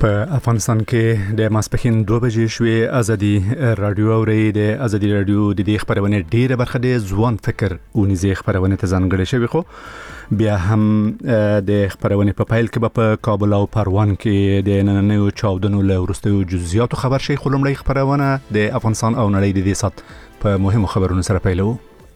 په افغانستان کې د ماسپښین 2 بجې شوې ازادي رادیو اوري د ازادي رادیو د دې خبرونه ډیره برخه د ځوان فکر او نيزه خبرونه ته ځانګړې شوی خو بیا هم د خبرونه په پایل کې په کابل او پروان کې د نننیو چاودنو له ورستیو جزئیات خبر شي خلمړی خبرونه د افغانستان او نړۍ د دې سات په مهمو خبرونو سره پیلو.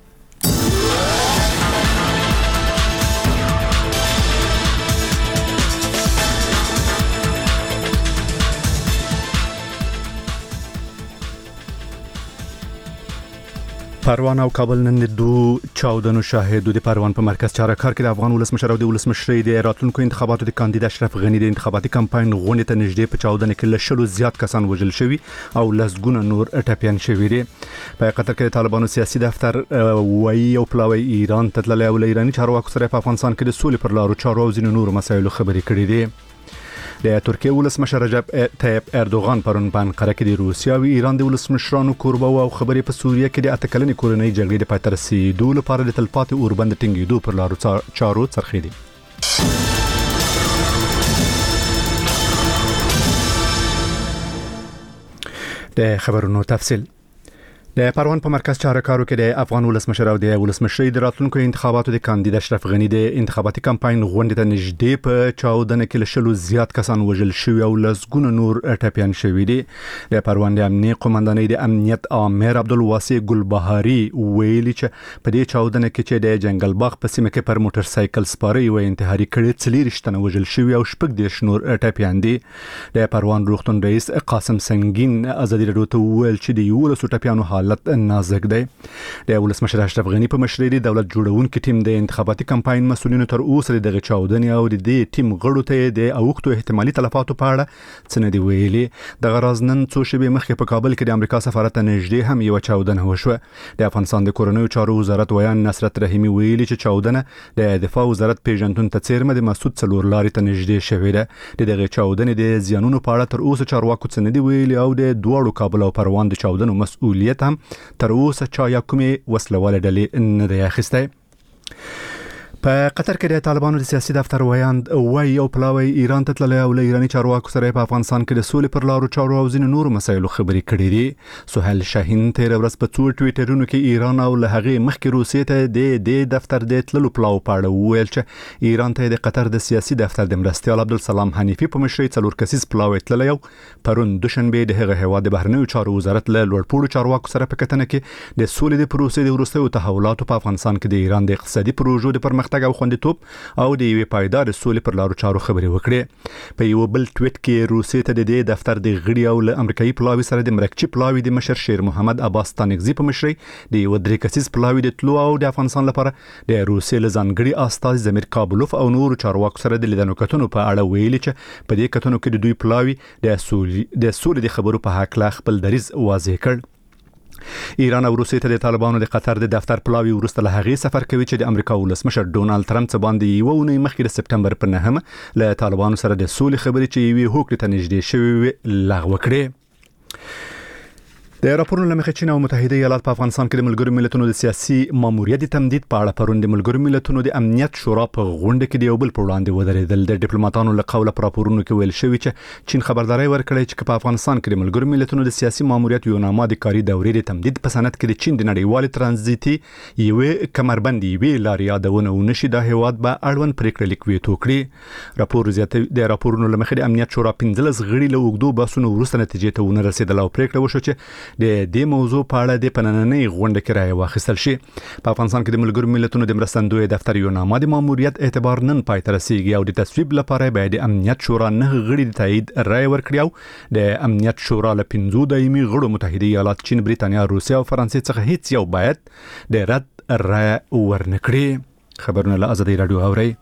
پروان او کابل نن د دوه چاودنو شاهد د پروان په مرکز چارکار کې د افغان ولسمشر او د ولسمشرۍ د راتلونکو انتخاباتو د کاندید اشرف غنی د انتخاباتي کمپاین غونډې ته نږدې په چاودنه کې لشلو زیات کسان وژل شوي او لسګونه نور ټپيان شوي دي. په قطر کې د طالبانو سیاسي دفتر وایي او پلاوی ایران ته تللی او ایرانی چارواکو سره په افغانستان کې د سولې پر لارو چارو او ځینو نور مسایلو خبرې کړې دي. د ترکیه ولسمشر رجب طیب اردوغان پرون په انقره کې د روسیا او ایران د ولسمشرانو کوربه او خبرې په سوریه کې د اتکلنې کورنۍ جګړې د پای ته رسیدو لپاره د تلپاتې اوربند ټینګېدو پر لارو چارو څرخي دي. د خبرونو تفصیل د پروان په مرکز چارکارو کې د افغان ولسمشر او د ولسمشرۍ د راتلونکو انتخاباتو د کاندید اشرف غنی د انتخاباتي کمپاین غونډې ته نږدې په چاودنه کې لشلو زیات کسان وژل شوي او لسګونه نور ټپيان شوي دي. د پروان د امنیت قومندانۍ د امنیت امیر عبدالواسع ګلبهاري ویلي چې په دې چاودنه کې چې د جنگل باغ په سیمه کې پر موټر سایکل سپاره یو انتحاري کړي 40 تنه وژل شوي او 14 نور ټپيان دي. د پروان روغتون رئیس قاسم سنگین ازادي رادیو ته ویل چې د یو لسو ټپيانو حالت نازک دی. د ولسمشر اشرف غنی په مشرۍ د دولت جوړونکو ټیم د انتخاباتي کمپاین مسؤلینو تر اوسه دغه چاودنې او د دې ټیم غړو ته د اوختو احتمالي تلفاتو په اړه څه نه دی ویلي. د غراز نن څو شپې مخکې په کابل کې د امریکا سفارت نږدې هم یو چاودنه وشوه. د افغانستان د کورنیو چارو وزارت ویان نصرت رحیمی ویلي چې چاودنه د دفاع وزارت پیژندون ته څیرمه د مسعود څلور لارې ته نږدې شوې ده. دغه چاودنې د زیانونو په اړه تر اوسه چارواکو څه نه دی ویلي او د دوړو کابل او پروان د چاودنو مسؤلیت هم تر اوسه چا یا کومې وسلواله ډلې نه دی اخیستی. په قطر کې د طالبانو د سیاسي دفتر وایي او پلاوی ایران ته تللی او له ایرانی چارواکو سره په افغانستان کې د سولې پر لارو چارو او ځینو نورو مسایلو خبرې کړې دي. سهیل شاهین تیر ورځ په څو ټویټرونو کې ایران او له هغې مخکې روسیې ته د دفتر د تللو پلاو په اړه وویل چې ایران ته د قطر د سیاسي دفتر د مرستیال عبدالسلام حنیفي په مشرۍ 4 کسیز پلاوی تللی او پرون دوشنبه د هغه هیواد د بهرنیو چارو وزارت له لوړپوړو چارواکو سره په کتنه کې د سولې د پروسې د وروستیو تحولاتو په افغانستان کې د ایران د اقتصادي پروژو د پرمختګ او خوندیتوب او د یوې پایدار سولې پر لارو چارو خبرې وکړې. په یو بل ټویټ کې روسیې ته د دې دفتر د غړي او له امریکایي پلاوی سره د مرکچی پلاوی د مشر شیر محمد عباس تانکزی په مشرۍ د یو 3 کسیز پلاوی د تلو او د افغانستان لپاره د روسیې له ځانګړي استاذ زمیر کابلوف او نور چارواکو سره د لیدنو کتنو په اړه ویلي چې په دې کتنو کې د دوی پلاوی د سولې د خبرو په حق لا خپل دریځ واضح کړ. ایران او روسیې ته د طالبانو د قطر د دفتر پلاوی ورسته له هغې سفر کوي چې د امریکا ولسمشر ډونالد ترامپ څخه باندې یو اونۍ مخکې د سپټمبر په 9 له طالبانو سره د سولې خبرې چې یوې هوکړې ته نږدې شوې لغوه کړې. د راپورونو لمخې چین او متحده ایالات په افغانستان کې د ملګرو ملتونو د سیاسي ماموریت تمدید په اړه پرون د ملګرو ملتونو د امنیت شورا په غونډه کې د یو بل پر وړاندې ودرېدل. د ډیپلوماټانو له قوله پر راپورونو کې ویل شوی چې چین خبرداري ورکړې چې په افغانستان کې د ملګرو ملتونو د سیاسي ماموریت یو نامه د کاري دورې د تمدید په سند کې د چین د نړیوال ترانزیتي یوې کمربندي یوې لارې یادونه ونشي د هیواد به اړوند پریکړه لیک ویتو کړي. راپور زیاتوي د راپورونو لمخې د امنیت شورا 15 غړي له وګړو باسونو وروسته نتیجې ته ونه رسیدل او پریکړه وشو چې د دې موضوع په اړه د پنننۍ غونډه کې راي واخیستل شي. په افغانستان کې د ملګرو ملتونو د مرستندوی دفتر یو نامه د ماموریت اعتبار نن پای ته رسیږي او د تصویب لپاره باید د امنیت شورا 9 غړي د تایید رائے ورکړي او د امنیت شورا له 15 دایمي غړو متحده ایالات، چین، بریتانیا، روسیا او فرانسې څخه هیڅ یو باید د رد رائے ورنکړي. خبرونه له ازادي رادیو اوري.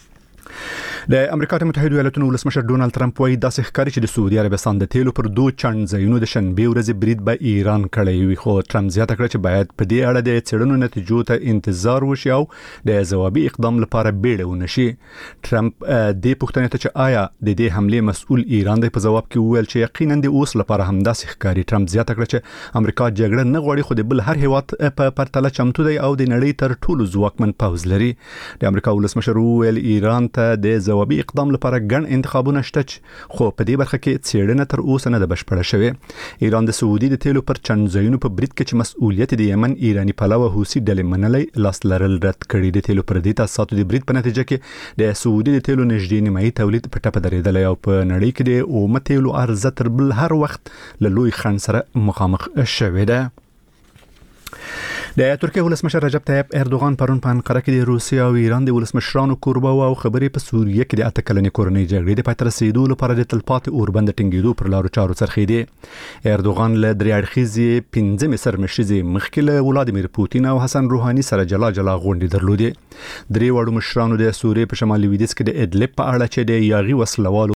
د امریکا متحده ایالاتونو ولسمشر ډونالد ترامپ وايي داسې ښکاري چې د سعودي عربستان د تیلو پر 2 چنځایونو د شنبه ورځې برید به ایران کړی وي، خو ترامپ زیاته کړه چې باید په دې اړه د څېړنو نتیجو ته انتظار وشي او د ځوابي اقدام لپاره بیړه ونشي. ترامپ د پوښتنې ته چې آیا د دې حمله مسؤل ایران دی په جواب کې وویل چې یقینا د اوس لپاره هم داسې ښکاري. ترامپ زیاته کړه چې امریکا جګړه نه غواړي خو د بل هر هیواد په پرتله چمتو دی او د نړۍ تر ټولو ځواکمن پوځ لري. د امریکا ولسمشر وویل ایران ته څخه د ځوابي اقدام لپاره ګڼ انتخابونه شته خو په دې برخه کې څېړنه تر اوسه نه ده بشپړه شوې. ایران د سعودي د تیلو پر چنځایونو په برید کې چې مسؤلیت د یمن ایرانی پلوه حوثي ډلې منلې لاس لرل رد کړي. د تیلو پر دې تاسو د برید په نتیجه کې د سعودي د تیلو نږدې نیمایي تولید په ټپه درېدلی او په نړۍ کې د اومه تیلو عرضه تر بل هر وخت له لوی خنډ سره مخامخ شوې ده. د ترکیه ولسمشر رجب طیب اردوغان پرون په انقره کې د روسیې او ایران د ولسمشرانو کوربه او خبرې په سوریه کې د 8 کلنې کورنۍ جګړې د پای ته رسیدو لپاره د تلپاتې اوربند ټینګېدو پر لارو چارو څرخېدی. اردوغان له درې اړخیزې 15 سرمشریزې مخکې له ولادیمیر پوتین او حسن روحاني سره جلا جلا غونډې درلودې. درې واړو مشرانو د سوریې په شمال لویدیځ کې د ادلب په اړه چې د یاغي وسلوالو